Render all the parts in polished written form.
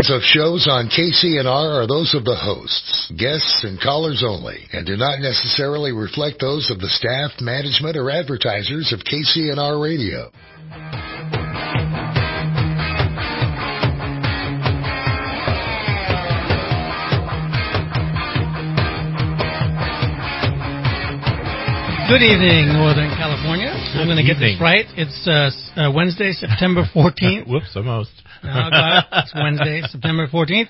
Of shows on KCNR are those of the hosts, guests, and callers only, and do not necessarily reflect those of the staff, management, or advertisers of KCNR Radio. Good evening, Northern California. I'm going to get this right. It's Wednesday, September 14th. Whoops, almost. No, I got it. It's Wednesday, September 14th.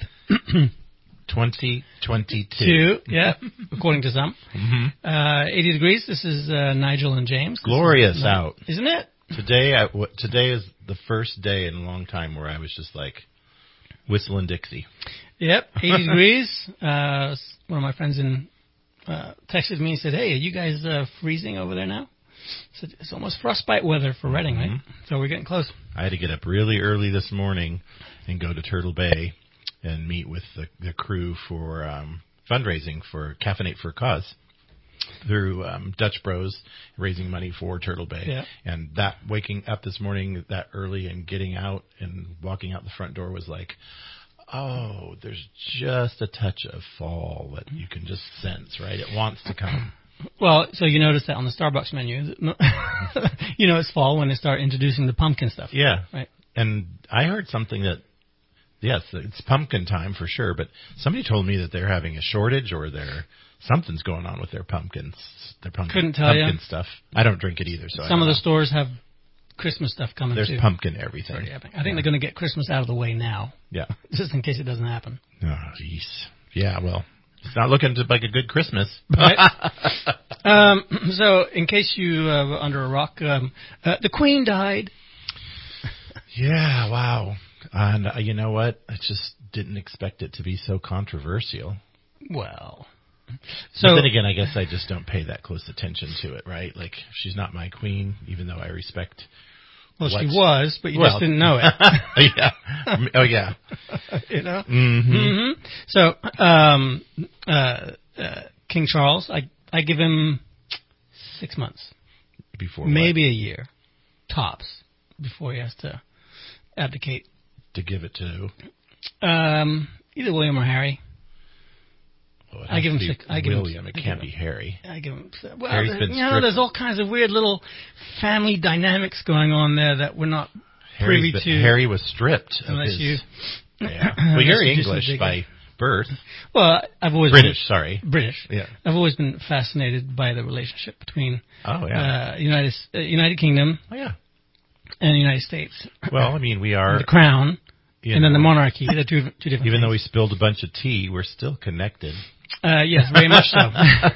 2022. Yeah, according to some. 80 degrees. This is Nigel and James. Glorious out. Isn't it? Today is the first day in a long time where I was just like whistling Dixie. Yep, 80 degrees. One of my friends texted me and said, "Hey, are you guys freezing over there now?" I said, "It's almost frostbite weather for Redding, right?" So we're getting close. I had to get up really early this morning and go to Turtle Bay and meet with the crew for fundraising for Caffeinate for a Cause through Dutch Bros, raising money for Turtle Bay. Yeah. And that waking up this morning that early and getting out and walking out the front door was like, oh, there's just a touch of fall that you can just sense, right? It wants to come. Well, so you notice that on the Starbucks menu. You know it's fall when they start introducing the pumpkin stuff. Yeah. Right. And I heard something that, yes, it's pumpkin time for sure, but somebody told me that they're having a shortage or something's going on with their pumpkins. Couldn't tell you. Pumpkin stuff. I don't drink it either. So some of the stores have Christmas stuff coming There's too. Pumpkin everything. I think they're going to get Christmas out of the way now. Yeah. Just in case it doesn't happen. Oh, jeez. Yeah, well, it's not looking like a good Christmas. Right. So, in case you were under a rock, the Queen died. Yeah, wow. And you know what? I just didn't expect it to be so controversial. Well. But then again, I guess I just don't pay that close attention to it, right? Like, she's not my queen, even though I respect. Well, she was, but you just didn't know it. Yeah. Oh, yeah. You know? Mm-hmm. So, King Charles, I give him 6 months. Before maybe a year, tops, before he has to abdicate. To give it to? Either William or Harry. Well, I give him six. William. It can't be Harry. I give him. Well, there's all kinds of weird little family dynamics going on there that we're not privy to. Harry was stripped. Unless you. Yeah. Well, you're English by birth. Well, I've always British. British. Yeah. I've always been fascinated by the relationship between. United Kingdom. Oh yeah. And the United States. Well, I mean, we are the crown. And then the monarchy. They're two different. Even though we spilled a bunch of tea, we're still connected. Yes, very much so.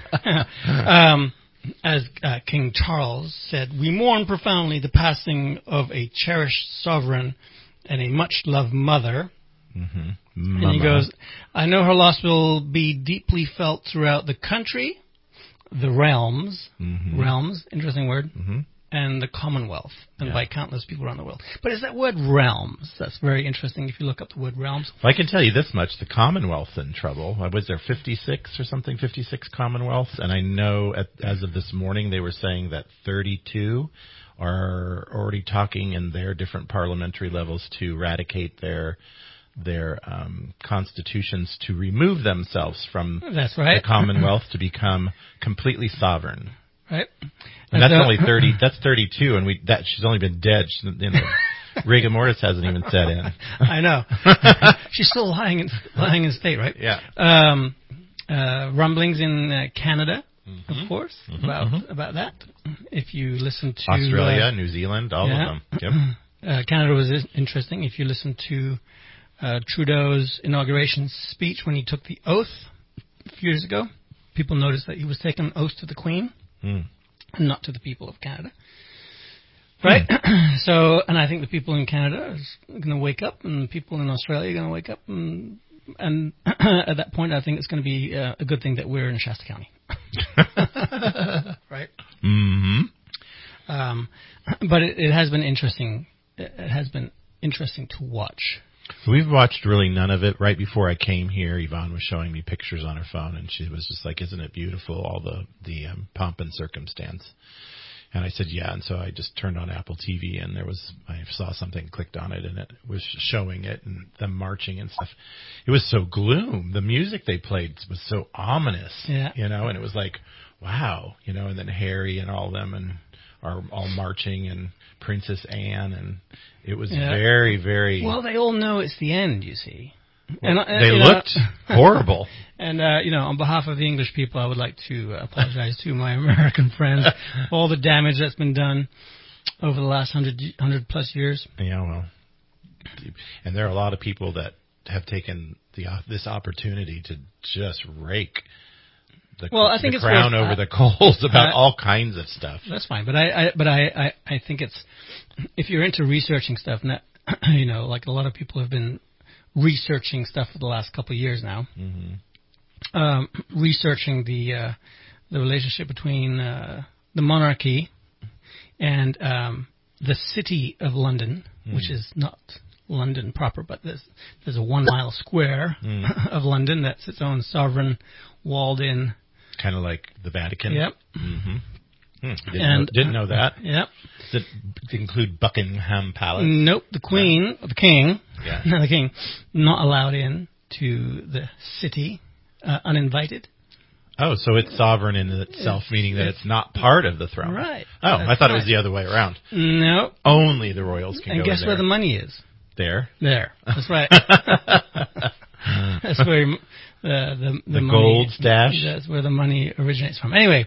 As King Charles said, we mourn profoundly the passing of a cherished sovereign and a much-loved mother. Mm-hmm. And he goes, I know her loss will be deeply felt throughout the country, the realms, interesting word, and the Commonwealth, and by countless people around the world. But it's that word realms that's very interesting if you look up the word realms. Well, I can tell you this much, the Commonwealth's in trouble. Was there 56 or something, 56 Commonwealths? And I know as of this morning they were saying that 32 are already talking in their different parliamentary levels to eradicate their constitutions to remove themselves from the Commonwealth to become completely sovereign. Right. And that's only 30. That's 32, and she's only been dead. Rigor mortis hasn't even set in. I know. She's still lying in state, right? Yeah. Rumblings in Canada, of course, about that. If you listen to Australia, New Zealand, all of them. Yep. Canada was interesting. If you listen to Trudeau's inauguration speech when he took the oath a few years ago, people noticed that he was taking an oath to the Queen. Not to the people of Canada. Right? So, and I think the people in Canada are going to wake up, and the people in Australia are going to wake up, and at that point, I think it's going to be a good thing that we're in Shasta County. Right? Mm-hmm. But it has been interesting. It has been interesting to watch. We've watched really none of it. Right before I came here, Yvonne was showing me pictures on her phone, and she was just like, isn't it beautiful, all the pomp and circumstance. And I said, yeah. And so I just turned on Apple TV, and I saw something, clicked on it, and it was showing it and them marching and stuff. It was so gloom. The music they played was so ominous, you know, and it was like, wow, you know, and then Harry and all them and are all marching, and Princess Anne, and it was very, very... Well, they all know it's the end, you see. Well, and they looked horrible. And, you know, on behalf of the English people, I would like to apologize to my American friends for all the damage that's been done over the last 100 plus years. Yeah, well, and there are a lot of people that have taken this opportunity to just rake the crown over the coals about all kinds of stuff. That's fine, but I think it's, if you're into researching stuff, and that, you know, like a lot of people have been researching stuff for the last couple of years now. Mm-hmm. Researching the relationship between the monarchy and the city of London, which is not London proper, but there's a 1 mile square of London that's its own sovereign, walled-in. Kind of like the Vatican. Yep. Mm-hmm. Didn't know that. Yep. Does it include Buckingham Palace? Nope. The Queen, the King, no, the King, not allowed in to the city. Uninvited. Oh, so it's sovereign in itself, meaning that it's not part of the throne. Right. Oh, I thought it was the other way around. No. Only the royals can go in there. And guess where the money is? There. That's right. That's where the money, gold stash. That's where the money originates from. Anyway,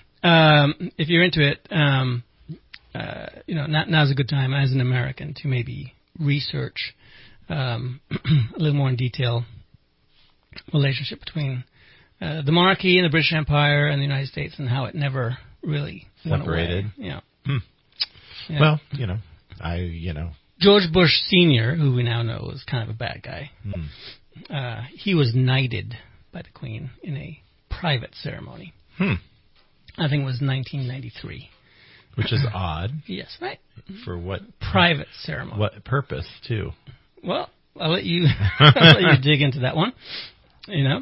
if you're into it, you know, now's a good time as an American to maybe research a little more in detail relationship between the monarchy and the British Empire and the United States, and how it never really separated. Went away. Yeah. Well, you know, George Bush Sr., who we now know is kind of a bad guy, he was knighted by the Queen in a private ceremony. I think it was 1993. Which is odd. Yes, right. For what? Private ceremony. What purpose, too? Well, I'll let you dig into that one. You know,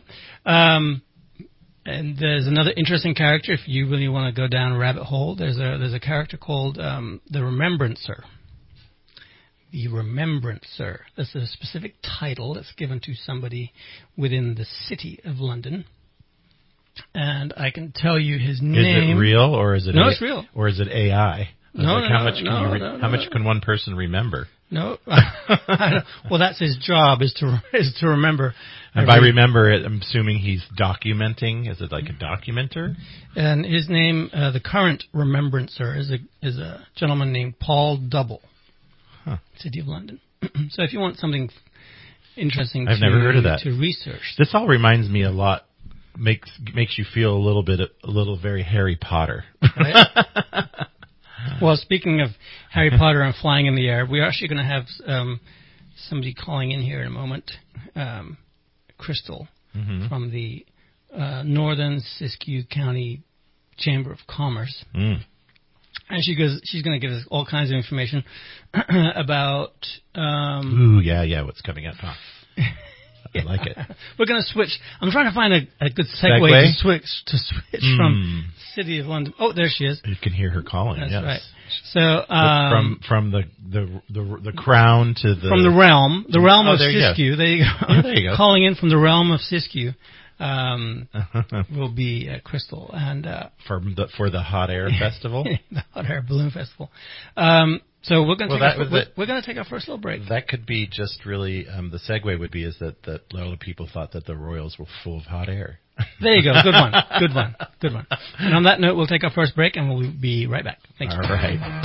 and there's another interesting character. If you really want to go down a rabbit hole, there's a character called the Remembrancer. The Remembrancer. That's a specific title that's given to somebody within the city of London. And I can tell you his name. Is it real, or is it? No, it's real. Or is it AI? How much can one person remember? No. Well, that's his job, is to remember. And by remember it, I'm assuming he's documenting. Is it like a documenter? And his name, the current Remembrancer, is a gentleman named Paul Double, City of London. So if you want something interesting, I've never heard of that. To research. This all reminds me a lot. Makes you feel a little very Harry Potter. Right? Well, speaking of Harry Potter and flying in the air, we're actually going to have somebody calling in here in a moment, Crystal, from the Northern Siskiyou County Chamber of Commerce. And she's going to give us all kinds of information about... what's coming up, huh? I like it. We're going to switch. I'm trying to find a good segue to switch from City of London. Oh, there she is. You can hear her calling. That's yes. right. So from the crown to the from the realm of Siskiyou. There you go. Calling in from the realm of Siskiyou will be Crystal, and for the Hot Air Festival, the Hot Air Balloon Festival. So we're going to take our first little break. That could be just really the segue would be is that a lot of people thought that the Royals were full of hot air. There you go. Good one. And on that note, we'll take our first break, and we'll be right back. Thank you. All right.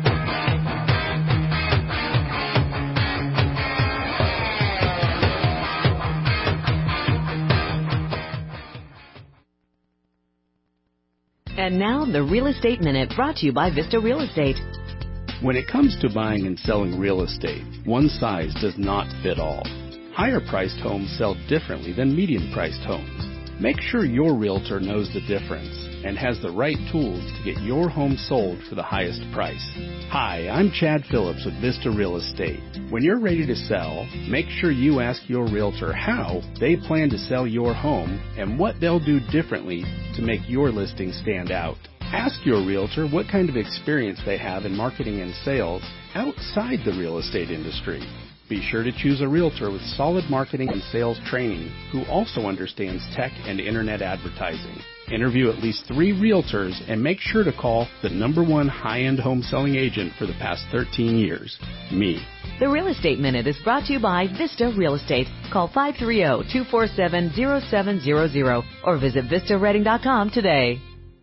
And now, the Real Estate Minute, brought to you by Vista Real Estate. When it comes to buying and selling real estate, one size does not fit all. Higher-priced homes sell differently than medium-priced homes. Make sure your realtor knows the difference and has the right tools to get your home sold for the highest price. Hi, I'm Chad Phillips with Vista Real Estate. When you're ready to sell, make sure you ask your realtor how they plan to sell your home and what they'll do differently to make your listing stand out. Ask your realtor what kind of experience they have in marketing and sales outside the real estate industry. Be sure to choose a realtor with solid marketing and sales training who also understands tech and internet advertising. Interview at least 3 realtors and make sure to call the #1 high-end home selling agent for the past 13 years, me. The Real Estate Minute is brought to you by Vista Real Estate. Call 530-247-0700 or visit vistareading.com today.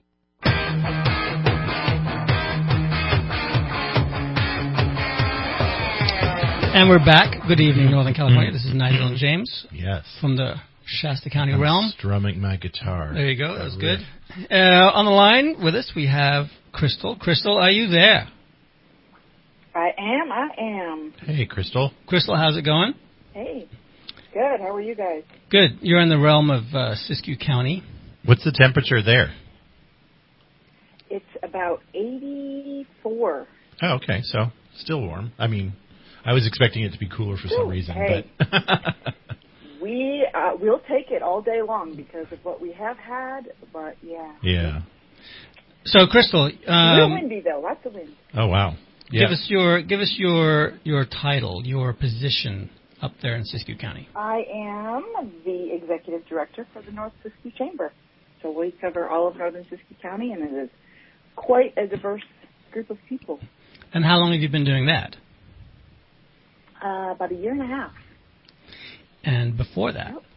And we're back. Good evening, Northern California. This is Nigel and James. Yes. From the Shasta County I'm realm. Strumming my guitar. There you go. That was good. On the line with us, we have Crystal. Crystal, are you there? I am. Hey, Crystal. Crystal, how's it going? Hey. Good. How are you guys? Good. You're in the realm of Siskiyou County. What's the temperature there? It's about 84. Oh, okay. So, still warm. I mean, I was expecting it to be cooler for some reason. Hey. But We'll take it all day long because of what we have had, but yeah. Yeah. So, Crystal, real windy though, lots of wind. Oh wow. Yeah. Give us your title, your position up there in Siskiyou County. I am the executive director for the North Siskiyou Chamber. So we cover all of northern Siskiyou County, and it is quite a diverse group of people. And how long have you been doing that? About a year and a half. And before that? Yep.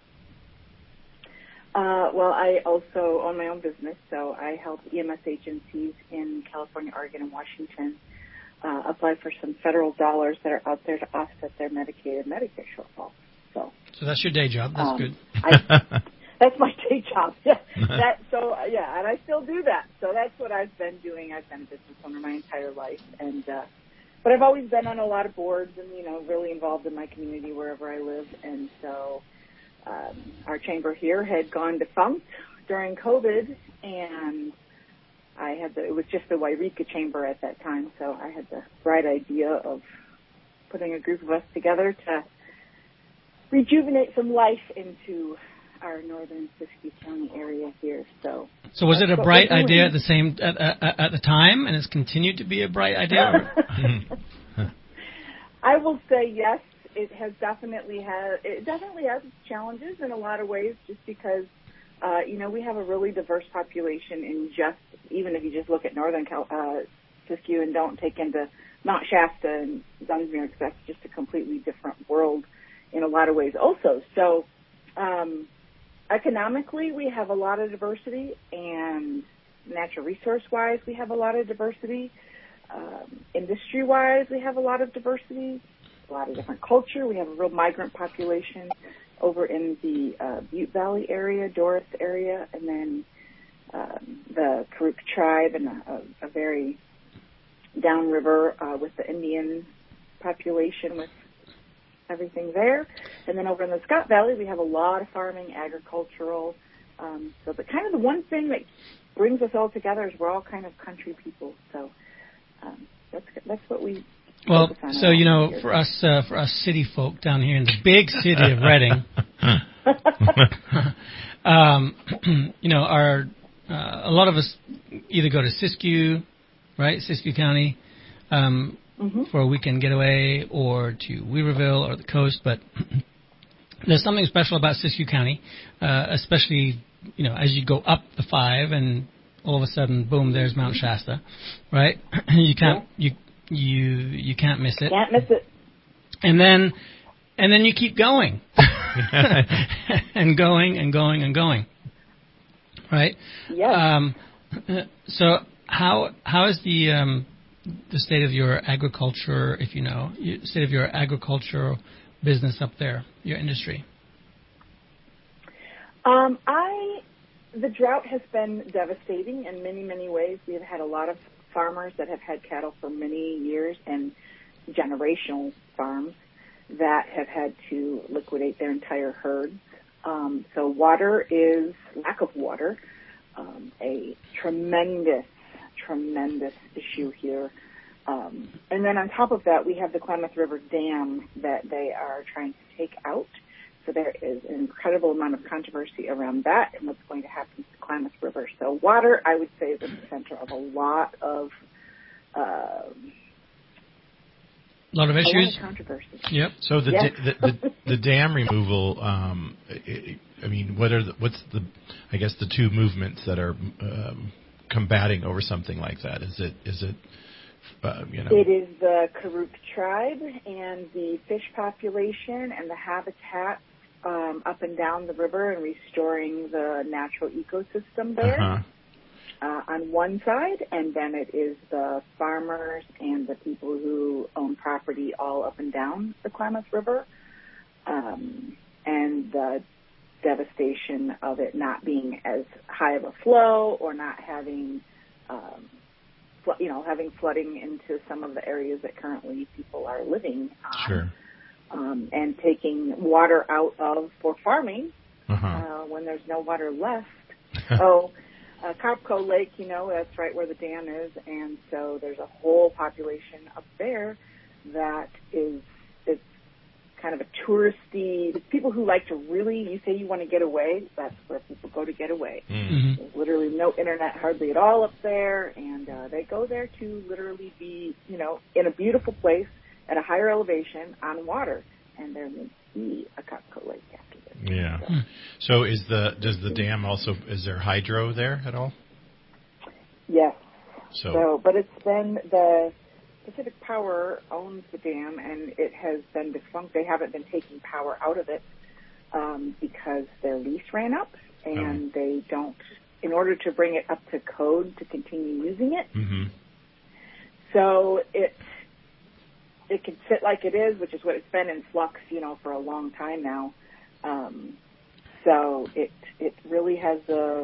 Well, I also own my own business, so I help EMS agencies in California, Oregon, and Washington apply for some federal dollars that are out there to offset their Medicaid and Medicare shortfall. So that's your day job. That's good. That's my day job. Yeah. And I still do that. So that's what I've been doing. I've been a business owner my entire life, and but I've always been on a lot of boards and really involved in my community wherever I live. And so our chamber here had gone defunct during COVID, and it was just the Wairika Chamber at that time, so I had the bright idea of putting a group of us together to rejuvenate some life into our northern Siskiyou County area here. So was it a bright idea at the time, and it's continued to be a bright idea? I will say yes. It definitely has its challenges in a lot of ways, just because we have a really diverse population even if you just look at northern Siskiyou and don't take into Mount Shasta and Dunsmuir, because that's just a completely different world in a lot of ways also. So economically, we have a lot of diversity, and natural resource-wise, we have a lot of diversity. Industry-wise, we have a lot of diversity, a lot of different culture. We have a real migrant population over in the Butte Valley area, Doris area, and then the Karuk tribe, and a very downriver with the Indian population with everything there. And then over in the Scott Valley, we have a lot of farming, agricultural. So the one thing that brings us all together is we're all kind of country people. So that's what we focus on. So for us city folk down here in the big city of Reading, a lot of us either go to Siskiyou, right, Siskiyou County, for a weekend getaway, or to Weaverville or the coast. But there's something special about Siskiyou County, especially as you go up the 5 and all of a sudden, boom, there's Mount Shasta, right? You can't you can't miss it. Can't miss it. And then you keep going, and going and going and going, right? Yeah. So how is the state of your agriculture, state of your agricultural business up there, your industry? The drought has been devastating in many, many ways. We have had a lot of farmers that have had cattle for many years, and generational farms that have had to liquidate their entire herds. So lack of water, a tremendous issue here. And then on top of that, we have the Klamath River Dam that they are trying to take out. So there is an incredible amount of controversy around that and what's going to happen to the Klamath River. So water, I would say, is at the center of a lot of issues. A lot of controversy. Yep. So the dam removal. I mean, what's the two movements that are combating over something like that? Is it It is the Karuk tribe and the fish population and the habitat up and down the river and restoring the natural ecosystem there on one side, and then it is the farmers and the people who own property all up and down the Klamath River, and the devastation of it not being as high of a flow or not having having flooding into some of the areas that currently people are living on. Sure. And taking water out of for farming when there's no water left. Copco Lake, that's right where the dam is, and so there's a whole population up there that is kind of a touristy, people who like to really, you say you want to get away, that's where people go to get away. Mm-hmm. There's literally no internet hardly at all up there, and they go there to literally be, in a beautiful place at a higher elevation on water, and there may be a Copco Lake after this. Yeah. So is the dam also, is there hydro there at all? Yes. So but it's been the Pacific Power owns the dam, and it has been defunct. They haven't been taking power out of it because their lease ran up, and they don't, in order to bring it up to code to continue using it. Mm-hmm. So it can sit like it is, which is what it's been in flux, for a long time now. So it really has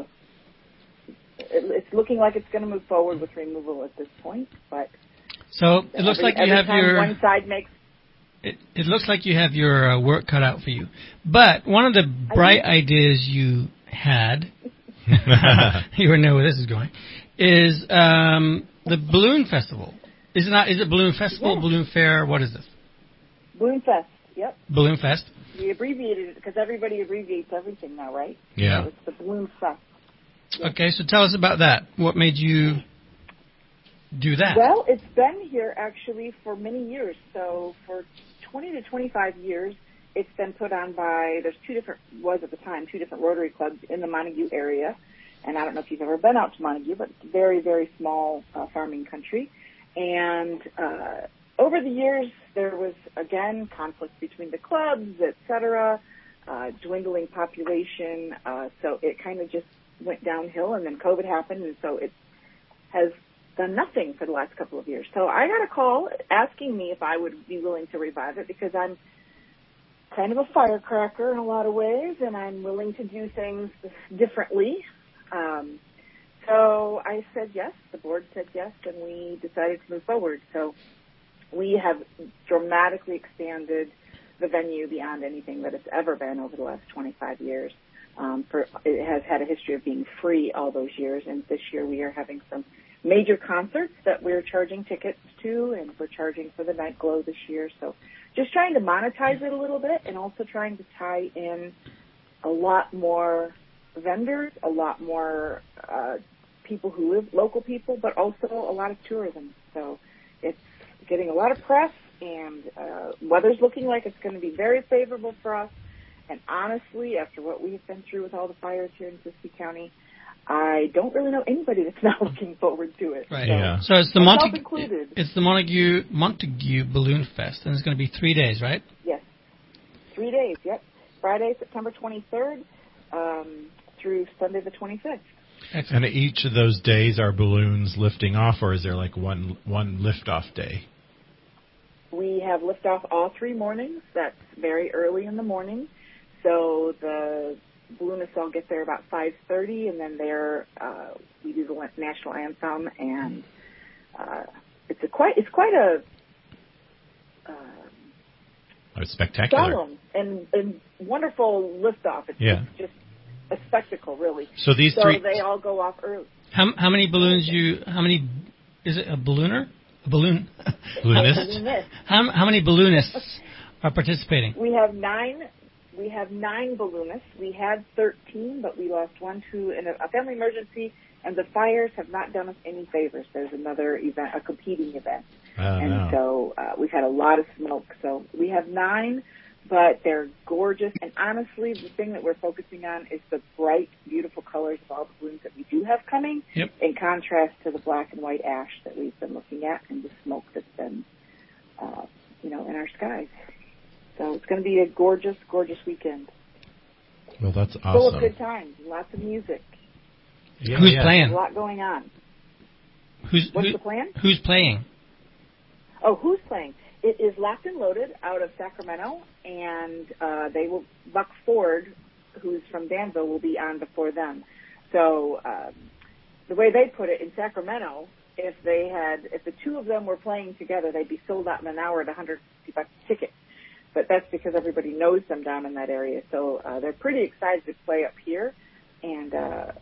it's looking like it's going to move forward with removal at this point, but. So it looks like you have one side makes. It looks like you have your work cut out for you. But one of the bright ideas you had, you already know where this is going, is the Balloon Festival. Is it Balloon Festival, Yes. Balloon Fair? What is this? Balloon Fest. Yep. Balloon Fest. We abbreviated it because everybody abbreviates everything now, right? Yeah. So it's the Balloon Fest. Yes. Okay, so tell us about that. What made you do that? Well, it's been here actually for many years. So for 20 to 25 years, it's been put on by, at the time, two different Rotary clubs in the Montague area. And I don't know if you've ever been out to Montague, but it's a very, very small farming country. And over the years, there was, again, conflict between the clubs, et cetera, dwindling population. So it kind of just went downhill, and then COVID happened, and so it has done nothing for the last couple of years. So I got a call asking me if I would be willing to revive it because I'm kind of a firecracker in a lot of ways, and I'm willing to do things differently. So I said yes, the board said yes, and we decided to move forward. So we have dramatically expanded the venue beyond anything that it's ever been over the last 25 years. It has had a history of being free all those years, and this year we are having some major concerts that we're charging tickets to, and we're charging for the Night Glow this year. So just trying to monetize it a little bit, and also trying to tie in a lot more vendors, a lot more people who live, local people, but also a lot of tourism. So it's getting a lot of press, and weather's looking like it's going to be very favorable for us. And honestly, after what we have been through with all the fires here in Siskiyou County, I don't really know anybody that's not looking forward to it. Right. So, Yeah. So it's the Montague Balloon Fest, and it's going to be 3 days, right? Yes. 3 days, yep. Friday, September 23rd through Sunday the 25th. Excellent. And each of those days are balloons lifting off, or is there like one liftoff day? We have liftoff all 3 mornings. That's very early in the morning. So the balloonists all get there about 5:30, and then we do the national anthem, and it's quite a spectacular solemn and wonderful liftoff. It's just a spectacle, really. So these so three, they all go off early. How many balloons is it a ballooner? A balloon? Balloonist? How many balloonists are participating? We have 9 we have 9 balloonists. We had 13, but we lost 1 to a family emergency, and the fires have not done us any favors. There's another event, a competing event. So we've had a lot of smoke. So we have 9, but they're gorgeous. And honestly, the thing that we're focusing on is the bright, beautiful colors of all the balloons that we do have coming, in contrast to the black and white ash that we've been looking at and the smoke that's been, in our skies. So it's going to be a gorgeous, gorgeous weekend. Well, that's awesome. Full of good times, lots of music. Yeah, Who's playing? There's a lot going on. What's the plan? Who's playing? Oh, who's playing? It is Locked and Loaded out of Sacramento, and Buck Ford, who's from Danville, will be on before them. So the way they put it, in Sacramento, if the two of them were playing together, they'd be sold out in an hour at $150 a ticket. But that's because everybody knows them down in that area. So they're pretty excited to play up here. And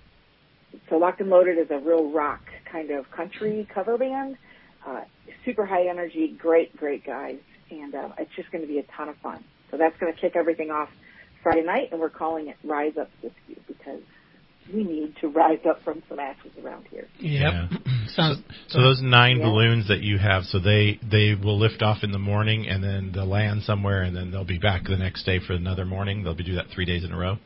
so Locked and Loaded is a real rock kind of country cover band. Super high energy, great guys. And it's just going to be a ton of fun. So that's going to kick everything off Friday night, and we're calling it Rise Up This View because we need to rise up from some ashes around here. Yep. So those 9 balloons that you have, so they will lift off in the morning, and then they'll land somewhere, and then they'll be back the next day for another morning. They'll do that 3 days in a row.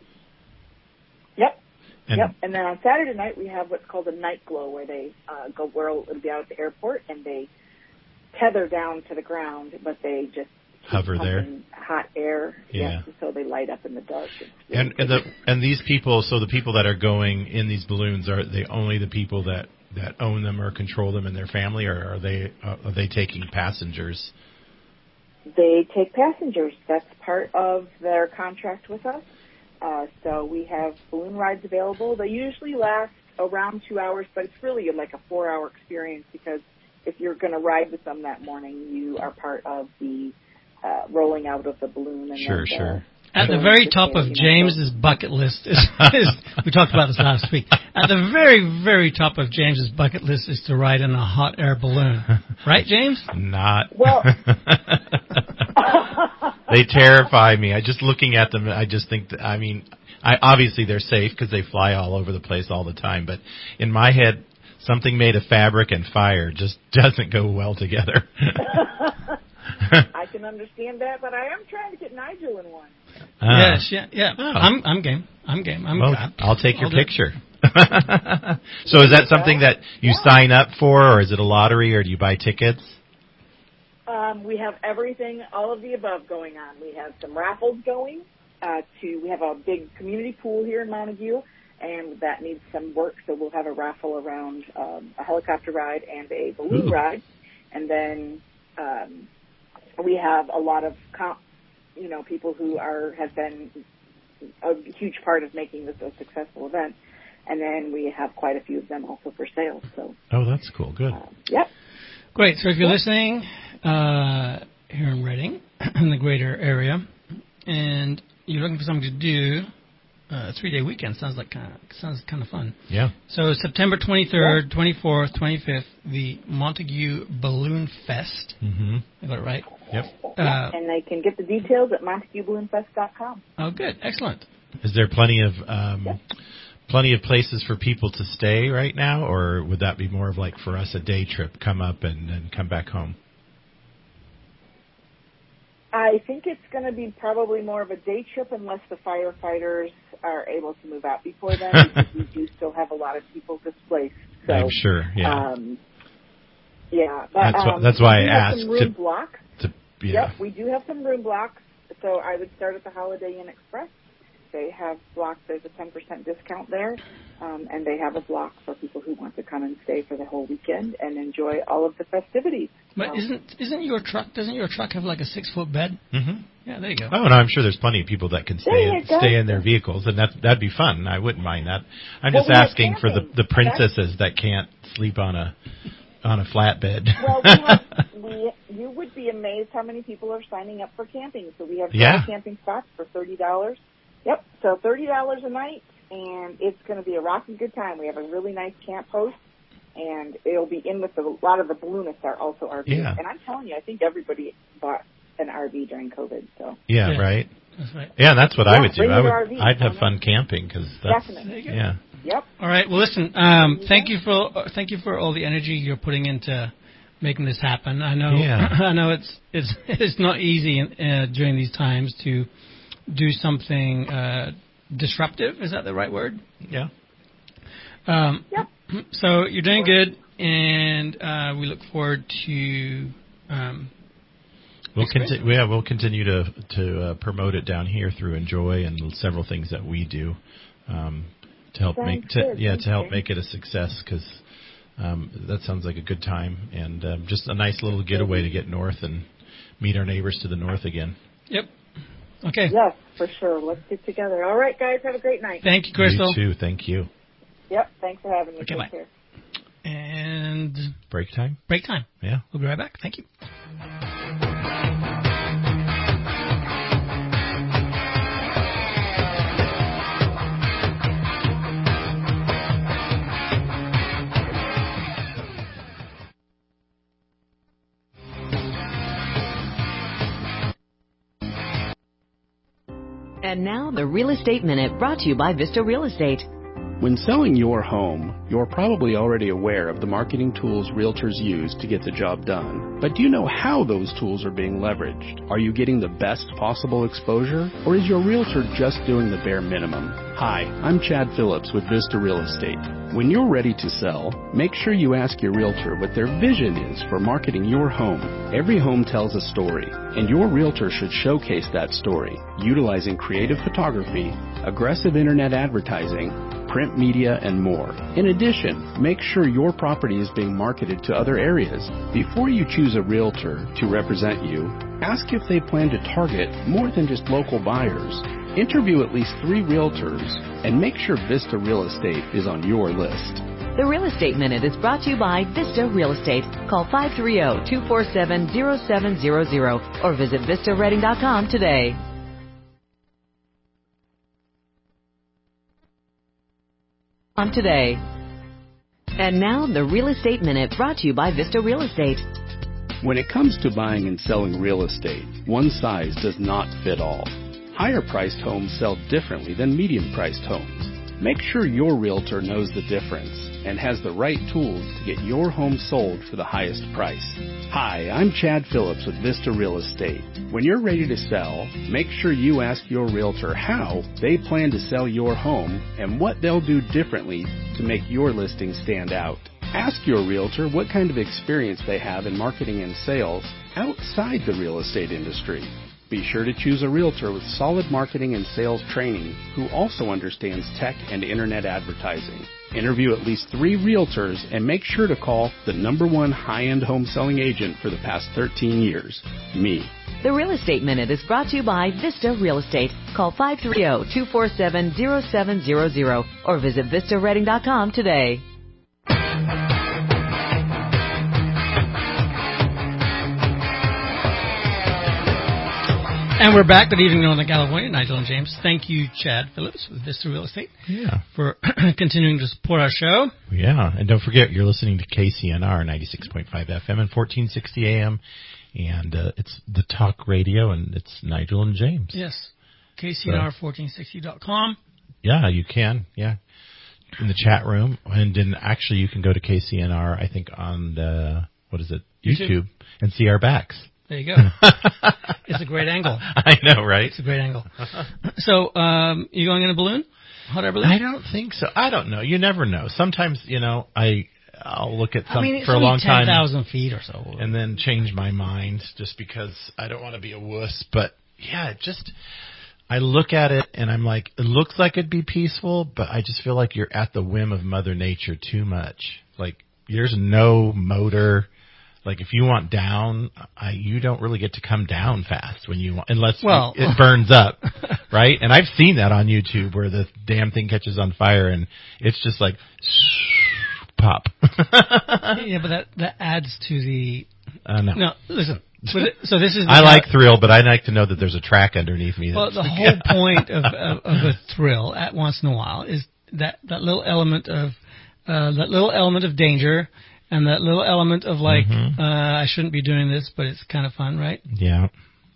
Yep. And then on Saturday night we have what's called a night glow, where they it'll be out at the airport, and they tether down to the ground, but they just hover there. Hot air, so they light up in the dark. Really and these people, so the people that are going in these balloons, are they only the people that own them or control them in their family, or are they taking passengers? They take passengers. That's part of their contract with us. So we have balloon rides available. They usually last around 2 hours, but it's really like a 4-hour experience because if you're going to ride with them that morning, you are part of the rolling out of the balloon. And sure. At the very top of James's bucket list is we talked about this last week. At the very, very top of James's bucket list is to ride in a hot air balloon. Right, James? Not. Well, they terrify me. Just looking at them, I just think that, obviously they're safe because they fly all over the place all the time. But in my head, something made of fabric and fire just doesn't go well together. I can understand that, but I am trying to get Nigel in one. Yes, yeah. Oh. I'm game. I'll take your picture. So is that something that you sign up for, or is it a lottery, or do you buy tickets? We have everything, all of the above going on. We have some raffles going. We have a big community pool here in Montague, and that needs some work, so we'll have a raffle around a helicopter ride and a balloon ride. And then we have a lot of people who have been a huge part of making this a successful event. And then we have quite a few of them also for sale. So. Oh, that's cool. Good. Yep. Great. So if you're listening here in Reading, in the greater area, and you're looking for something to do, a 3-day weekend sounds kind of fun. Yeah. So September 23rd, 24th, 25th, the Montague Balloon Fest. Mm-hmm. I got it right? Yep. And they can get the details at MontagueBalloonFest.com. Oh, good. Excellent. Is there plenty of places for people to stay right now, or would that be more of like for us a day trip, come up and then come back home? I think it's going to be probably more of a day trip unless the firefighters are able to move out before then, because we do still have a lot of people displaced. So, I'm sure, yeah. But, that's why I asked. Some room blocks. Yeah. Yep, we do have some room blocks. So I would start at the Holiday Inn Express. They have blocks. There's a 10% discount there, and they have a block for people who want to come and stay for the whole weekend and enjoy all of the festivities. But doesn't your truck have like a 6-foot bed? Mm-hmm. Yeah, there you go. Oh, no, I'm sure there's plenty of people that can stay in their vehicles, and that'd be fun. I wouldn't mind that. I'm just asking for the princesses that can't sleep on a flatbed. Well, you would be amazed how many people are signing up for camping. So we have camping spots for $30. Yep, so $30 a night, and it's going to be a rocking good time. We have a really nice camp host, and it'll be in with a lot of the balloonists are also RVing. Yeah. And I'm telling you, I think everybody bought an RV during COVID. So Yeah, right. That's right. Yeah, that's what I would do. bring your RV. I'd have fun camping because that's Definitely. yeah. Yep. All right. Well, listen. Thank you for all the energy you're putting into making this happen. I know. Yeah. I know it's not easy during these times to do something disruptive. Is that the right word? Yeah. Yep. So you're doing good, and we look forward to. We'll continue to promote it down here through Enjoy and several things that we do to help make it a success, because that sounds like a good time and just a nice little getaway to get north and meet our neighbors to the north again. Yep. Okay. Yes, for sure. Let's get together. All right, guys. Have a great night. Thank you, Crystal. You too. Thank you. Yep. Thanks for having me. Okay, Take bye. care. And Break time? break time. Yeah. We'll be right back. Thank you. And now, the Real Estate Minute, brought to you by Vista Real Estate. When selling your home, you're probably already aware of the marketing tools realtors use to get the job done. But do you know how those tools are being leveraged? Are you getting the best possible exposure? Or is your realtor just doing the bare minimum? Hi, I'm Chad Phillips with Vista Real Estate. When you're ready to sell, make sure you ask your realtor what their vision is for marketing your home. Every home tells a story, and your realtor should showcase that story, utilizing creative photography, aggressive internet advertising, print media, and more. In addition, make sure your property is being marketed to other areas. Before you choose a realtor to represent you, ask if they plan to target more than just local buyers. Interview at least 3 realtors and make sure Vista Real Estate is on your list. The Real Estate Minute is brought to you by Vista Real Estate. Call 530-247-0700 or visit VistaReading.com today. And now, the Real Estate Minute, brought to you by Vista Real Estate. When it comes to buying and selling real estate, one size does not fit all. Higher-priced homes sell differently than medium-priced homes. Make sure your realtor knows the difference and has the right tools to get your home sold for the highest price. Hi, I'm Chad Phillips with Vista Real Estate. When you're ready to sell, make sure you ask your realtor how they plan to sell your home and what they'll do differently to make your listing stand out. Ask your realtor what kind of experience they have in marketing and sales outside the real estate industry. Be sure to choose a realtor with solid marketing and sales training who also understands tech and internet advertising. Interview at least 3 realtors and make sure to call the #1 high-end home selling agent for the past 13 years, me. The Real Estate Minute is brought to you by Vista Real Estate. Call 530-247-0700 or visit VistaReading.com today. And we're back. Good evening, Northern California. Nigel and James. Thank you, Chad Phillips with Vista Real Estate, for continuing to support our show. Yeah, and don't forget, you're listening to KCNR 96.5 FM and 1460 AM, and it's the talk radio, and it's Nigel and James. Yes, KCNR1460.com. Yeah, you can. Yeah, in the chat room, and then actually you can go to KCNR. I think on the YouTube and see our backs. There you go. It's a great angle. I know, right? It's a great angle. So, you going in a balloon? Hot air balloon? I don't think so. I don't know. You never know. Sometimes, I'll look at something for a long time. 10,000 feet or so. And then change my mind just because I don't want to be a wuss. But, yeah, I look at it and I'm like, it looks like it'd be peaceful, but I just feel like you're at the whim of Mother Nature too much. Like, there's no motor. Like, if you want down, you don't really get to come down fast when you want, unless it burns up, right? And I've seen that on YouTube where the damn thing catches on fire and it's just like, pop. Yeah, but that adds to the... No. No, listen. So this is... I like thrill, but I like to know that there's a track underneath me. Well, the whole point of a thrill at once in a while is that little element of danger. And that little element of I shouldn't be doing this, but it's kind of fun, right? Yeah.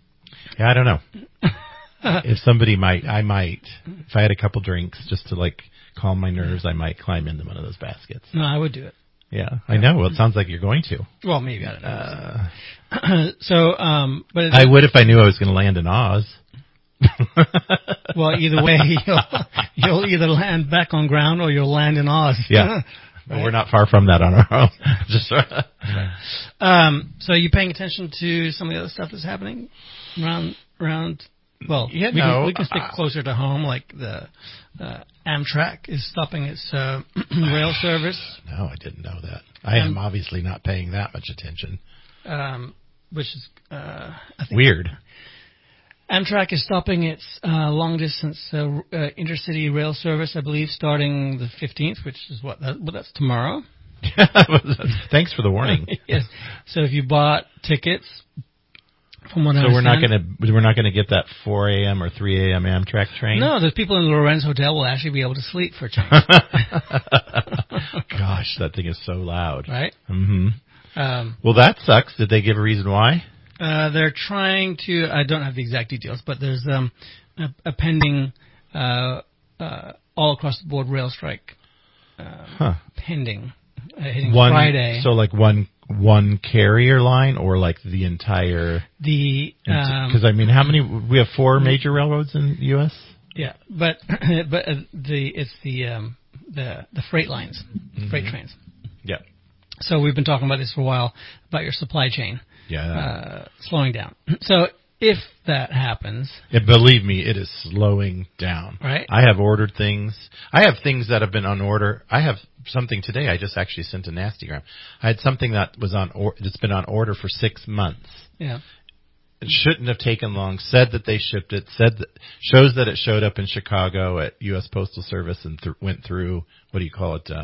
Yeah, I don't know. If somebody I might. If I had a couple drinks just to like calm my nerves, I might climb into one of those baskets. No, I would do it. Yeah, I know. Well, it sounds like you're going to. Well, maybe I don't know. So, but I would if I knew I was going to land in Oz. Well, either way, you'll either land back on ground or you'll land in Oz. Yeah. Right. We're not far from that on our own. Just so you're paying attention to some of the other stuff that's happening around. Well, yeah, we can stick closer to home, like the Amtrak is stopping its rail service. No, I didn't know that. I am obviously not paying that much attention. Which is I think weird. Amtrak is stopping its long-distance intercity rail service, I believe, starting the 15th, which is that's tomorrow. Thanks for the warning. Yes. So if you bought tickets, from what I understand, we're not gonna get that 4 a.m. or 3 a.m. Amtrak train. No, the people in the Lorenz Hotel will actually be able to sleep for a change. Gosh, that thing is so loud. Right. Mm-hmm. Well, that sucks. Did they give a reason why? They're trying to. I don't have the exact details, but there's a pending all across the board rail strike pending hitting Friday. So like one carrier line or like the entire because I mean, how many? We have 4 major railroads in the U.S. Yeah, but it's the freight lines, freight trains. Yeah. So we've been talking about this for a while about your supply chain. Yeah. Slowing down. So if that happens, believe me, it is slowing down. Right. I have ordered things. I have things that have been on order. I have something today. I just actually sent a nastygram. I had something that was that's been on order for 6 months. Yeah. It shouldn't have taken long. Said that they shipped it. Shows that it showed up in Chicago at U.S. Postal Service and went through. What do you call it?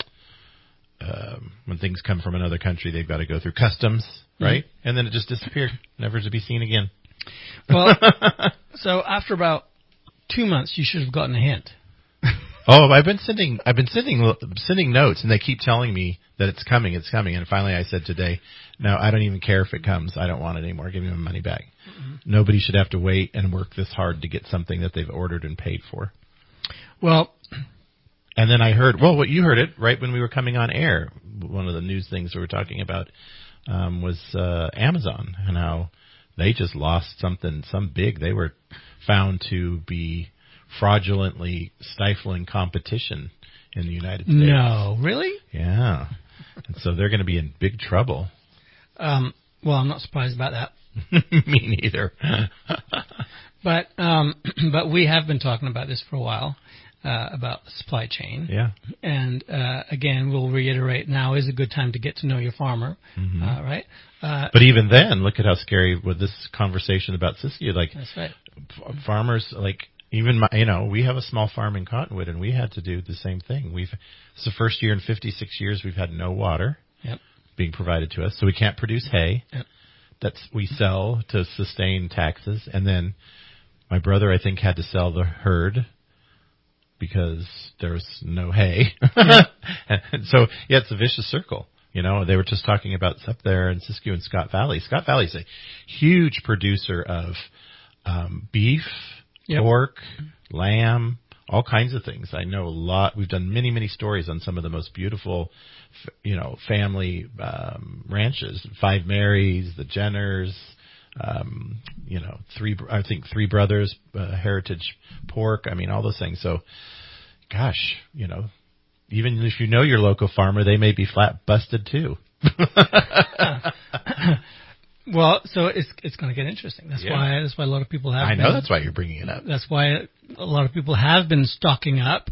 When things come from another country, they've got to go through customs, right? Mm-hmm. And then it just disappeared, never to be seen again. Well, so after about 2 months, you should have gotten a hint. Oh, I've been sending notes, and they keep telling me that it's coming. And finally, I said today, no, I don't even care if it comes. I don't want it anymore. Give me my money back. Mm-hmm. Nobody should have to wait and work this hard to get something that they've ordered and paid for. Well. And then I heard, what you heard it right when we were coming on air. One of the news things we were talking about was Amazon and how they just lost some big. They were found to be fraudulently stifling competition in the United States. No, really? Yeah. And so they're going to be in big trouble. Well, I'm not surprised about that. Me neither. But we have been talking about this for a while. About the supply chain. Yeah. And, again, we'll reiterate, now is a good time to get to know your farmer, mm-hmm. Right? But even then, look at how scary with this conversation about Siskiyou. Like, that's right. Farmers, like, even we have a small farm in Cottonwood, and we had to do the same thing. It's the first year in 56 years we've had no water being provided to us, so we can't produce hay. Yep. We sell to sustain taxes. And then my brother, I think, had to sell the herd because there's no hay. And so, it's a vicious circle. They were just talking about up there in Siskiyou and Scott Valley. Scott Valley is a huge producer of beef, pork, lamb, all kinds of things. I know a lot. We've done many, many stories on some of the most beautiful, family ranches. Five Marys, the Jenners, three brothers, Heritage Pork. I mean, all those things. So, gosh, even if you know your local farmer, they may be flat busted too. Well, so it's going to get interesting. That's why a lot of people have. I know that's why you're bringing it up. That's why a lot of people have been stocking up.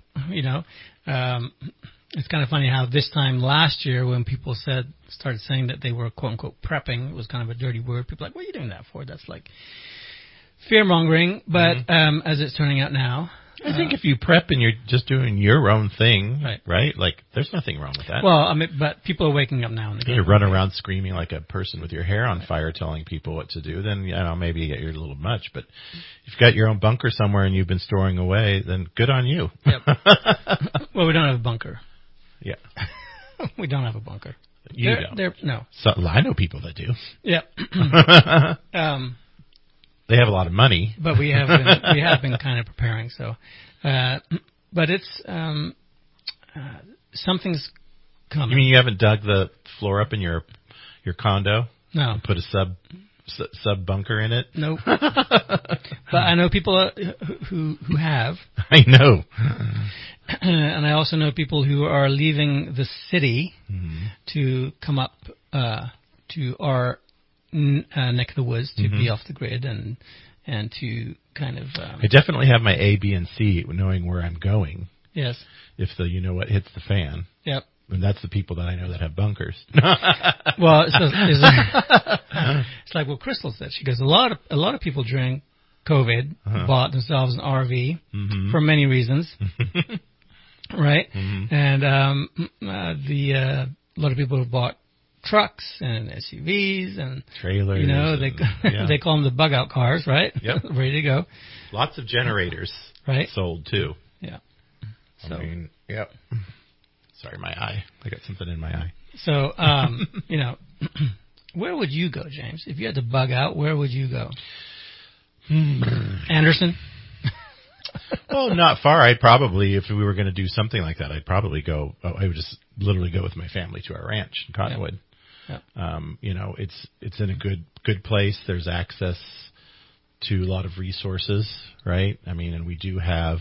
It's kind of funny how this time last year, when people started saying that they were quote unquote prepping, it was kind of a dirty word. People were like, what are you doing that for? That's like fear mongering. But as it's turning out now, I think if you prep and you're just doing your own thing, right? Like, there's nothing wrong with that. Well, I mean, but people are waking up now and again. You run around screaming like a person with your hair on fire, telling people what to do. Then maybe you're a little much. But if you've got your own bunker somewhere and you've been storing away, then good on you. Yep. Well, we don't have a bunker. Yeah. We don't have a bunker. You don't. No. So, I know people that do. Yeah. They have a lot of money. But we have been kind of preparing. So, but it's something's coming. You mean you haven't dug the floor up in your condo? No. Put a sub bunker in it? Nope. But I know people who have. I know. And I also know people who are leaving the city to come up to our neck of the woods to be off the grid and to kind of. I definitely have my A, B, and C, knowing where I'm going. Yes. If the hits the fan. Yep. And that's the people that I know that have bunkers. Well, it's like what Crystal said. She goes, a lot of people during COVID bought themselves an RV for many reasons, right? And a lot of people have bought trucks and SUVs and trailers. They call them the bug out cars, right? Yep. Ready to go. Lots of generators, right? Sold too. Yeah. So. I mean, yep. Sorry, my eye. I got something in my eye. So, where would you go, James? If you had to bug out, where would you go? Anderson? Well, not far. I'd probably, if we were going to do something like that, I'd probably go, I would just literally go with my family to our ranch in Cottonwood. Yep. It's in a good place. There's access to a lot of resources, right? I mean, and we do have,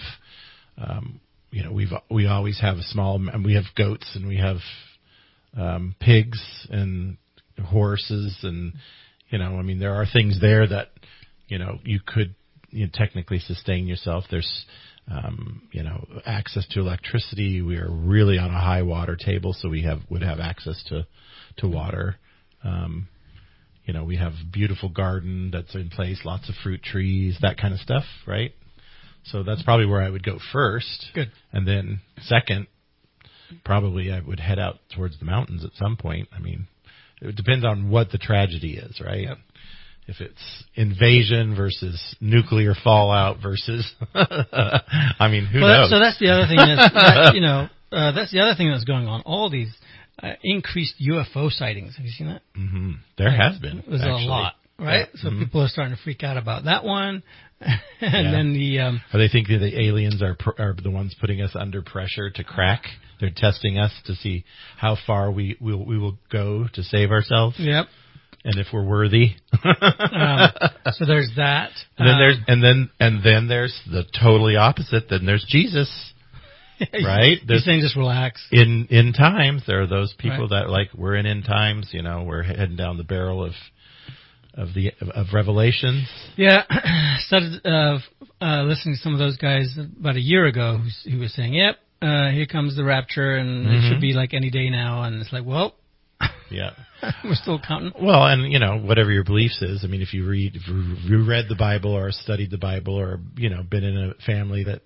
we always have we have goats and we have pigs and horses and, there are things there that, you could technically sustain yourself. There's, access to electricity. We are really on a high water table, so we would have access to water. We have a beautiful garden that's in place, lots of fruit trees, that kind of stuff, right? So that's probably where I would go first. Good. And then second, probably I would head out towards the mountains at some point. I mean, it depends on what the tragedy is, right? Yep. If it's invasion versus nuclear fallout versus, who knows? So that's the other thing that's the other thing that's going on. All these increased UFO sightings. Have you seen that? Mm-hmm. There has been. There's a lot, right? Yeah. So people are starting to freak out about that one. And then Or they think that the aliens are the ones putting us under pressure to crack. They're testing us to see how far we will go to save ourselves. Yep. And if we're worthy. So there's that. And then there's the totally opposite. Then there's Jesus. Right? He's saying just relax. In times, there are those people that we're in end times, we're heading down the barrel of Revelations. Yeah. Started listening to some of those guys about a year ago who was saying, yep, here comes the rapture and it should be like any day now. And it's like, well, yeah, we're still counting. Well, and whatever your beliefs is. I mean, if you read the Bible or studied the Bible or been in a family that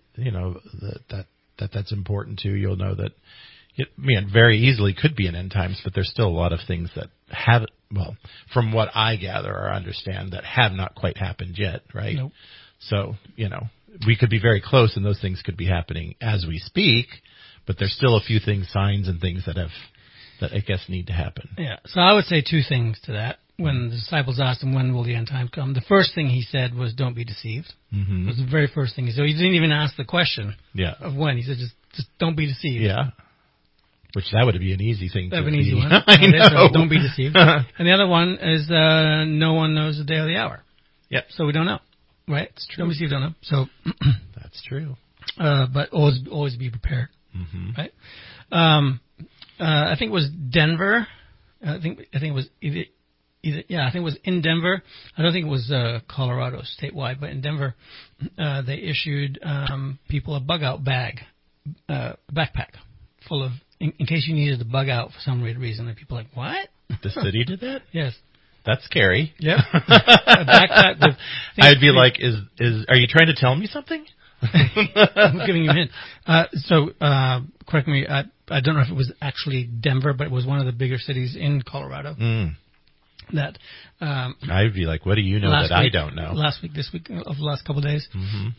that's important to, you'll know that it very easily could be an end times, but there's still a lot of things that from what I gather or understand, that have not quite happened yet, right? Nope. So we could be very close, and those things could be happening as we speak, but there's still a few signs and things that I guess need to happen. Yeah. So I would say two things to that. When the disciples asked him, when will the end time come? The first thing he said was, don't be deceived. Mm-hmm. It was the very first thing. So he didn't even ask the question of when. He said, just don't be deceived. Yeah. Which that would be an easy thing that to would be an easy one. I know. So don't be deceived. And the other one is, no one knows the day or the hour. Yep. So we don't know. Right? It's true. Don't be deceived, don't know. So. That's true. But always be prepared. Mm-hmm. Right? I think it was Denver. I think it was I think it was in Denver. I don't think it was Colorado statewide, but in Denver, they issued people a bug out backpack full of, in case you needed to bug out for some weird reason. And people are like, what? The city did that? Yes. That's scary. Yeah. A backpack with. I'd be like, are you trying to tell me something? I'm giving you a hint. So correct me. I don't know if it was actually Denver, but it was one of the bigger cities in Colorado. That I'd be like, what do you know that I don't know? This week, of the last couple of days,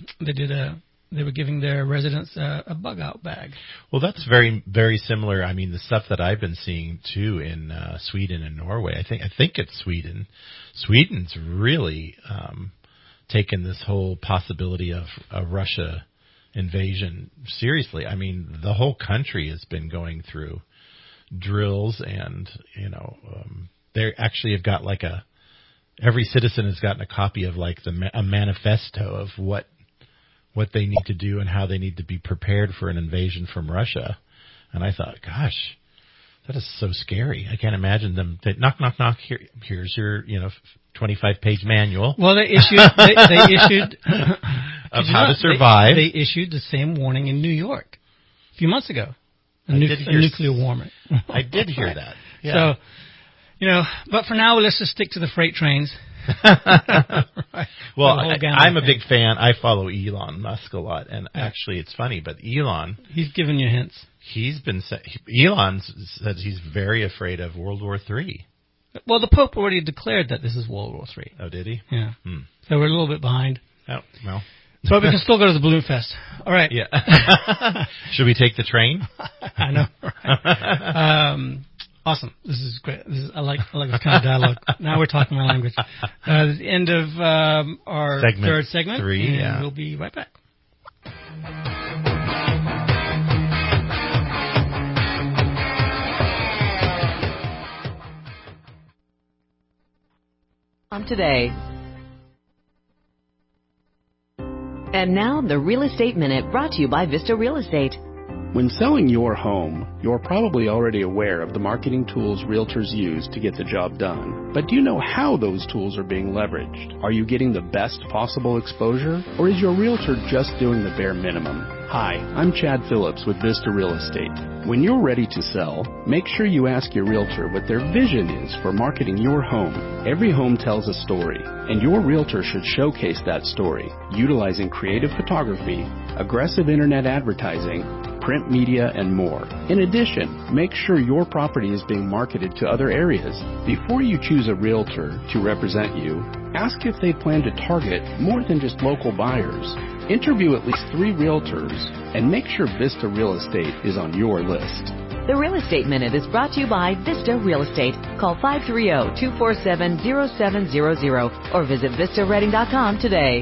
they were giving their residents a bug out bag. Well, that's very, very similar. I mean, the stuff that I've been seeing too in Sweden and Norway. I think it's Sweden. Sweden's really taken this whole possibility of a Russia invasion seriously. I mean, the whole country has been going through drills, and they actually have got like every citizen has gotten a copy of like a manifesto of what they need to do and how they need to be prepared for an invasion from Russia. And I thought, gosh, that is so scary. I can't imagine them. Knock, knock, knock. Here's your 25-page manual. Well, they issued of how to survive. They issued the same warning in New York a few months ago. A nuclear warning. I did hear that. So, Yeah. but for now, let's just stick to the freight trains. Right. Well, I'm a big fan. I follow Elon Musk a lot, and actually, it's funny, but Elon, he's given you hints. Elon says he's very afraid of World War III. Well, the Pope already declared that this is World War III. Oh, did he? Yeah. So we're a little bit behind. Oh, well. But we can still go to the Balloon Fest. All right. Yeah. Should we take the train? I know. Right. Awesome. This is great. I like this kind of dialogue. Now we're talking my language. The end of our third segment. 3, and we'll be right back. Today. And now the Real Estate Minute, brought to you by Vista Real Estate. When selling your home, you're probably already aware of the marketing tools realtors use to get the job done. But do you know how those tools are being leveraged? Are you getting the best possible exposure? Or is your realtor just doing the bare minimum? Hi, I'm Chad Phillips with Vista Real Estate. When you're ready to sell, make sure you ask your realtor what their vision is for marketing your home. Every home tells a story, and your realtor should showcase that story, utilizing creative photography, aggressive internet advertising, print media, and more. In addition, make sure your property is being marketed to other areas. Before you choose a realtor to represent you, ask if they plan to target more than just local buyers. Interview at least 3 realtors and make sure Vista Real Estate is on your list. The Real Estate Minute is brought to you by Vista Real Estate. Call 530-247-0700 or visit vistareading.com today.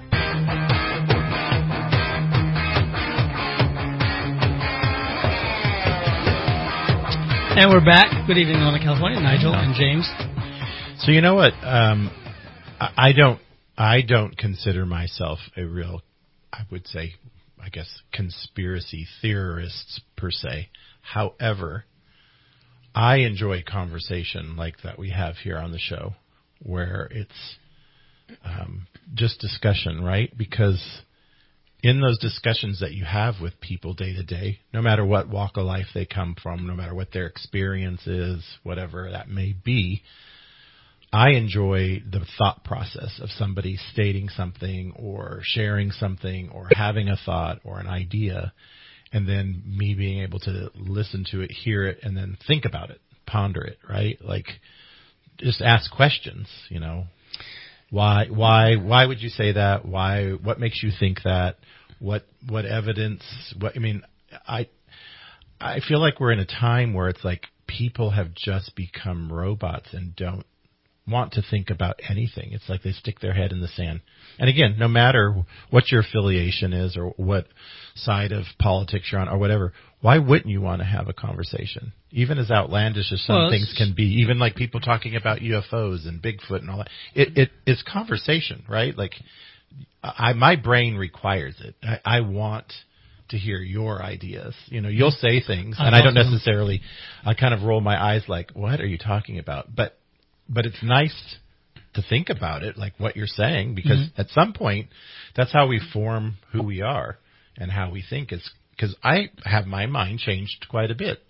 And we're back. Good evening, Northern California. Nigel and James. So you know what? I don't consider myself a real, I would say, I guess, conspiracy theorist per se. However, I enjoy conversation like that we have here on the show, where it's just discussion, right? Because in those discussions that you have with people day to day, no matter what walk of life they come from, no matter what their experience is, whatever that may be, I enjoy the thought process of somebody stating something or sharing something or having a thought or an idea, and then me being able to listen to it, hear it, and then think about it, ponder it, right? Like, just ask questions, Why would you say that? Why? What makes you think that? What evidence? I feel like we're in a time where it's like people have just become robots and don't want to think about anything. It's like they stick their head in the sand. And again, no matter what your affiliation is or what side of politics you're on or whatever, why wouldn't you want to have a conversation? Even as outlandish as some things can be, even like people talking about UFOs and Bigfoot and all that, it's conversation, right? Like, my brain requires it. I want to hear your ideas. You'll say things, and I don't necessarily, I kind of roll my eyes like, what are you talking about? But it's nice to think about it, like what you're saying, because at some point, that's how we form who we are and how we think. Is because I have my mind changed quite a bit.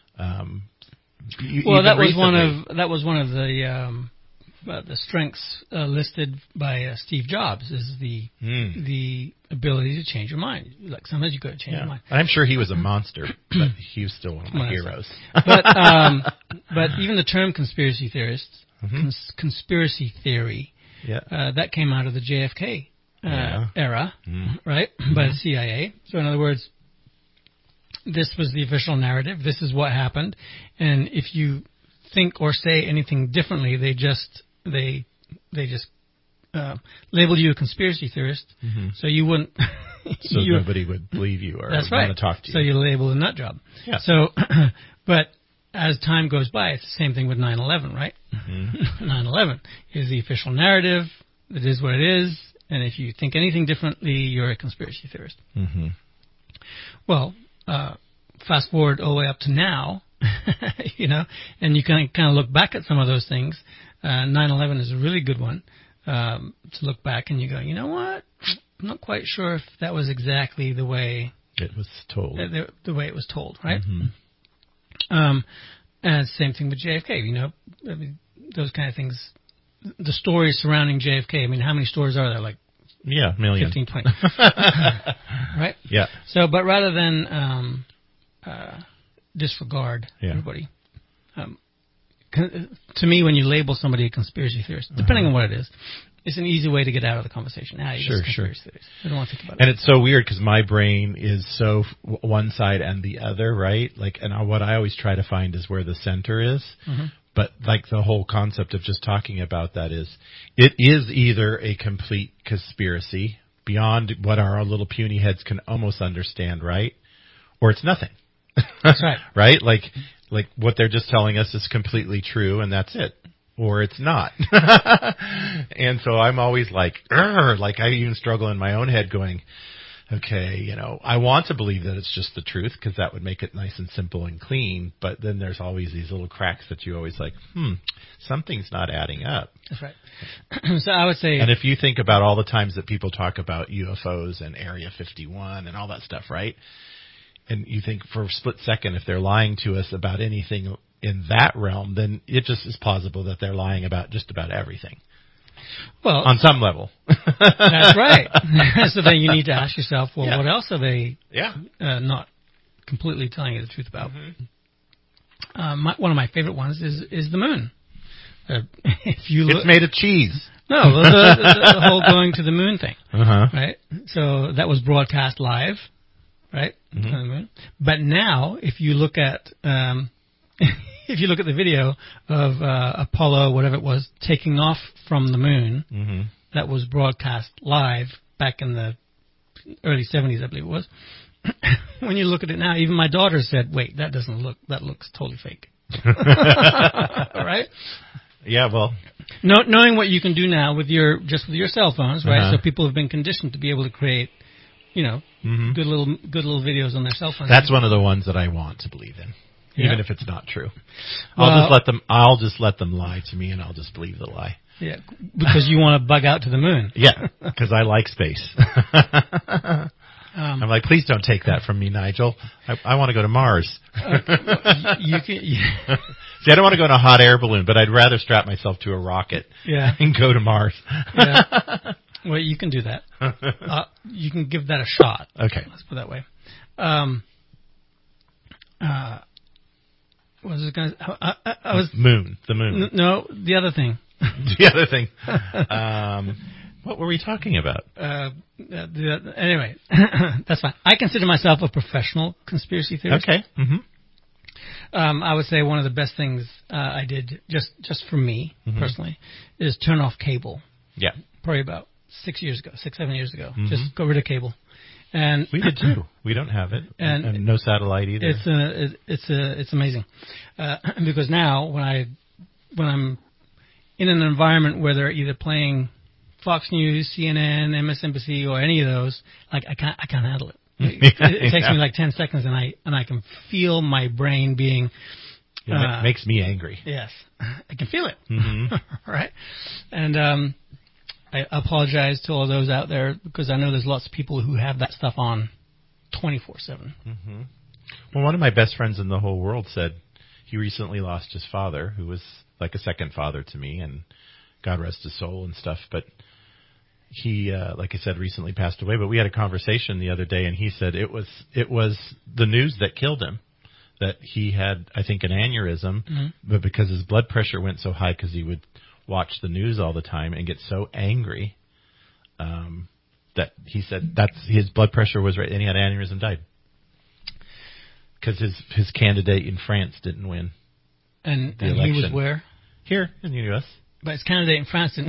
That was one of the strengths listed by Steve Jobs is the ability to change your mind. Like sometimes you got to change your mind. I'm sure he was a monster, but he was still one of my heroes. But even the term conspiracy theorists. Conspiracy theory, that came out of the JFK era, right, by the CIA. So in other words, this was the official narrative. This is what happened, and if you think or say anything differently, they just labeled you a conspiracy theorist, so you wouldn't. So nobody would believe you or that's want right. to talk to you. So you label a nut job. Yeah. So, but as time goes by, it's the same thing with 9/11, right? 9/11 is the official narrative. It is what it is, and if you think anything differently, you're a conspiracy theorist. Well, fast forward all the way up to now, and you can kind of look back at some of those things. 9/11 is a really good one to look back, and you go, you know what? I'm not quite sure if that was exactly the way it was told. The way it was told, right? And same thing with JFK. I mean, those kind of things. The stories surrounding JFK. I mean, how many stories are there? Like, million. 15, 20. Right? Yeah. So, but rather than disregard everybody, to me, when you label somebody a conspiracy theorist, depending on what it is, it's an easy way to get out of the conversation. Sure. I don't want to think about it. And it's so weird because my brain is so one side and the other, right? Like, and what I always try to find is where the center is. But like the whole concept of just talking about that is, it is either a complete conspiracy beyond what our little puny heads can almost understand, right? Or it's nothing. That's right. Right? Like what they're just telling us is completely true and that's it. Or it's not. And so I'm always like I even struggle in my own head going, okay, I want to believe that it's just the truth because that would make it nice and simple and clean. But then there's always these little cracks that you always like, something's not adding up. That's right. So I would say. And if you think about all the times that people talk about UFOs and Area 51 and all that stuff, right? And you think for a split second, if they're lying to us about anything in that realm, then it just is plausible that they're lying about just about everything. Well, on some level. That's right. So then you need to ask yourself, well, what else are they not completely telling you the truth about? One of my favorite ones is the moon. If you it's made of cheese. No, the whole going to the moon thing. Right? So that was broadcast live, right? But now, if you look at the video of Apollo, whatever it was, taking off from the moon, that was broadcast live back in the early 70s, I believe it was. When you look at it now, even my daughter said, "Wait, that looks totally fake." Right? Yeah, well, knowing what you can do now with your cell phones, right? So people have been conditioned to be able to create, good little videos on their cell phones. That's one of the ones that I want to believe in. Even if it's not true. I'll just let them lie to me and I'll just believe the lie. Yeah, because you want to bug out to the moon. Yeah, because I like space. I'm like, please don't take that from me, Nigel. I want to go to Mars. You can, See, I don't want to go in a hot air balloon, but I'd rather strap myself to a rocket and go to Mars. Well, you can do that. You can give that a shot. Okay. Let's put it that way. What was it going to... I was... The moon. No, the other thing. The other thing. What were we talking about? Anyway, that's fine. I consider myself a professional conspiracy theorist. Okay. I would say one of the best things I did, just for me personally, is turn off cable. Yeah. Probably about 7 years ago. Just go rid of cable. And we did too. We don't have it, and no satellite either. It's amazing because now when I'm in an environment where they're either playing Fox News, CNN, MSNBC, or any of those, like I can't handle it. It takes me like 10 seconds, and I can feel my brain being. It makes me angry. Yes, I can feel it. Right, and I apologize to all those out there because I know there's lots of people who have that stuff on 24/7. Well, one of my best friends in the whole world said he recently lost his father, who was like a second father to me, and God rest his soul and stuff. But he, like I said, recently passed away. But we had a conversation the other day, and he said it was the news that killed him. That he had, I think, an aneurysm, but because his blood pressure went so high because he would watch the news all the time and get so angry that he said his blood pressure was right, and he had an aneurysm, died because his candidate in France didn't win. And election. he was where? Here in the U.S. But his candidate in France didn't win.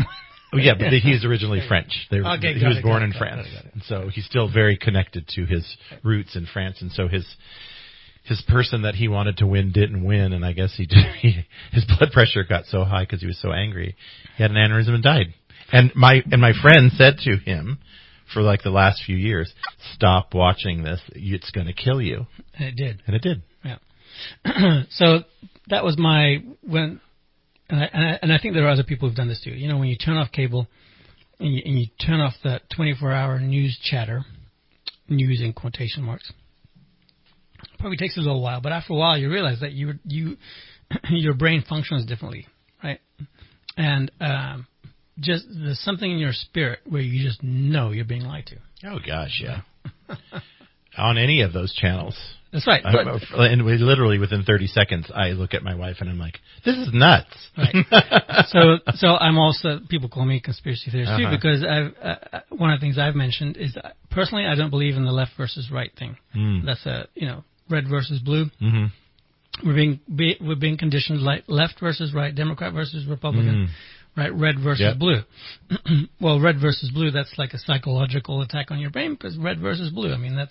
Oh, yeah, but he's originally French. He was born in France, and so he's still very connected to his roots in France. And so his person that he wanted to win didn't win, and I guess his blood pressure got so high because he was so angry, he had an aneurysm and died. And my friend said to him, for like the last few years, stop watching this. It's going to kill you. And it did. And it did. Yeah. So that was and I think there are other people who've done this too. You know, when you turn off cable and you turn off that 24-hour news chatter, news in quotation marks, it probably takes a little while, but after a while you realize that your brain functions differently, right? And just there's something in your spirit where you just know you're being lied to. Oh gosh, yeah. On any of those channels. That's right. And we literally within 30 seconds, I look at my wife and I'm like, "This is nuts." Right. So I'm also, people call me conspiracy theorist too, because one of the things I've mentioned is that personally I don't believe in the left versus right thing. That's red versus blue. Mm-hmm. We're being conditioned like left versus right, Democrat versus Republican. Right, red versus blue. Well, red versus blue, that's like a psychological attack on your brain because red versus blue. I mean, that's,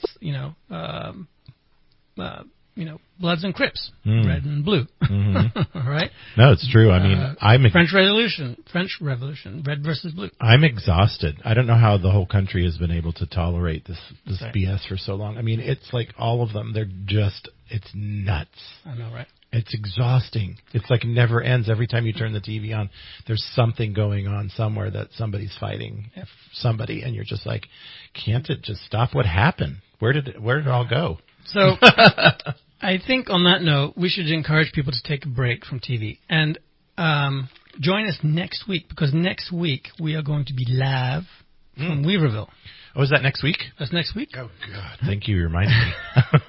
Bloods and Crips, red and blue. Mm-hmm. Right? No, it's true. I mean, French Revolution, red versus blue. I'm exhausted. I don't know how the whole country has been able to tolerate this right. BS for so long. I mean, it's like all of them. It's nuts. I know, right? It's exhausting. It's like it never ends. Every time you turn the TV on, there's something going on somewhere that somebody's fighting somebody, and you're just like, can't it just stop? What happened? Where did it all go? So I think on that note, we should encourage people to take a break from TV and join us next week, because next week we are going to be live from Weaverville. Oh, is that next week? That's next week. Oh, God. Thank you. You reminded me.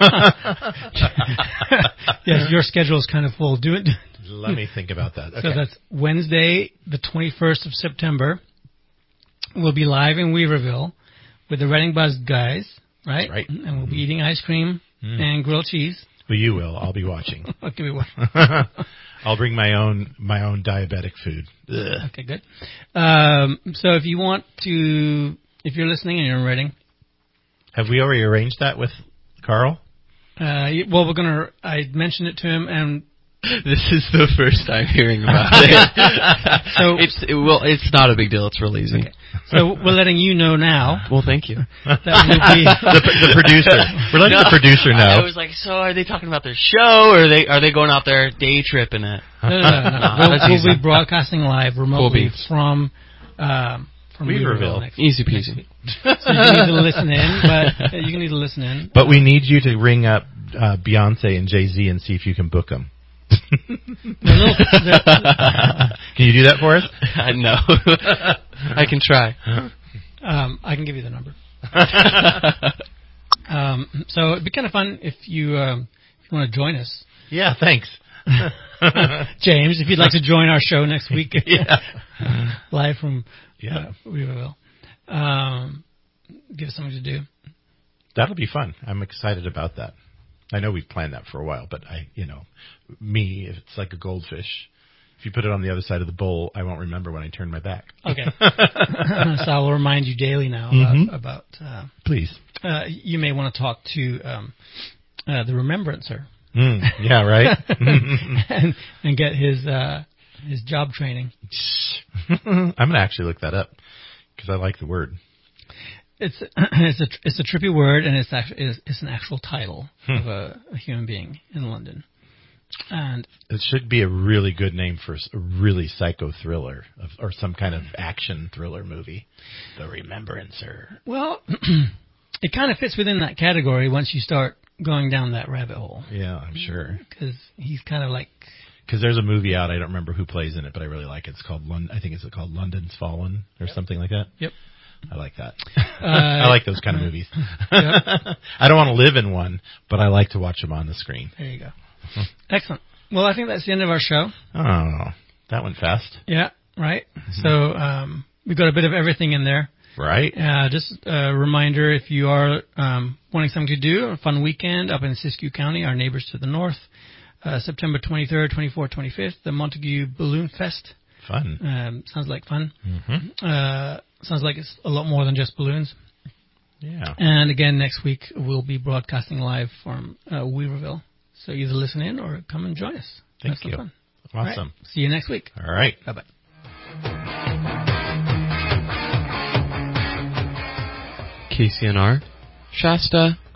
Yes, your schedule is kind of full. Do it. Let me think about that. Okay. So that's Wednesday, the 21st of September. We'll be live in Weaverville with the Reading Buzz guys, right? That's right. And we'll be eating ice cream and grilled cheese. Well, you will. I'll be watching. Okay, we will. I'll bring my own diabetic food. Ugh. Okay, good. So if you want to... If you're listening and you're in Reading. Have we already arranged that with Carl? Well, I mentioned it to him, and this is the first time hearing about it. So it's not a big deal. It's real easy. Okay. So we're letting you know now. Well, thank you. That will be the producer. We're letting the producer know. I was like, so are they talking about their show, or are they going out there day tripping it? No. We'll be broadcasting live remotely from Weaverville. Easy peasy. So you need to listen in. But we need you to ring up Beyonce and Jay-Z and see if you can book them. Can you do that for us? No. I can try. I can give you the number. So it'd be kind of fun if you want to join us. Yeah, thanks. James, if you'd like to join our show next week. Live from Weaverville. Give us something to do. That'll be fun. I'm excited about that. I know we've planned that for a while, but if it's like a goldfish. If you put it on the other side of the bowl, I won't remember when I turn my back. Okay. So I'll remind you daily now about please. You may want to talk to the Remembrancer. Yeah, right. and get his job training. I'm going to actually look that up because I like the word. It's a trippy word, and it's an actual title of a human being in London. And it should be a really good name for a really psycho thriller or some kind of action thriller movie. The Remembrancer. Well, it kind of fits within that category once you start going down that rabbit hole. Yeah, I'm sure. Because he's kind of like... Because there's a movie out, I don't remember who plays in it, but I really like it. It's called called London's Fallen or something like that. Yep. I like that. I like those kind of movies. Yep. I don't want to live in one, but I like to watch them on the screen. There you go. Excellent. Well, I think that's the end of our show. Oh, that went fast. Yeah, right. Mm-hmm. So we've got a bit of everything in there. Right. Just a reminder, if you are wanting something to do, a fun weekend up in Siskiyou County, our neighbors to the north, September 23rd, 24th, 25th, the Montague Balloon Fest. Fun. Sounds like fun. Mm-hmm. Sounds like it's a lot more than just balloons. Yeah. And again, next week we'll be broadcasting live from Weaverville. So either listen in or come and join us. Thank you. Fun. Awesome. Right. See you next week. All right. Bye-bye. KCNR, Shasta,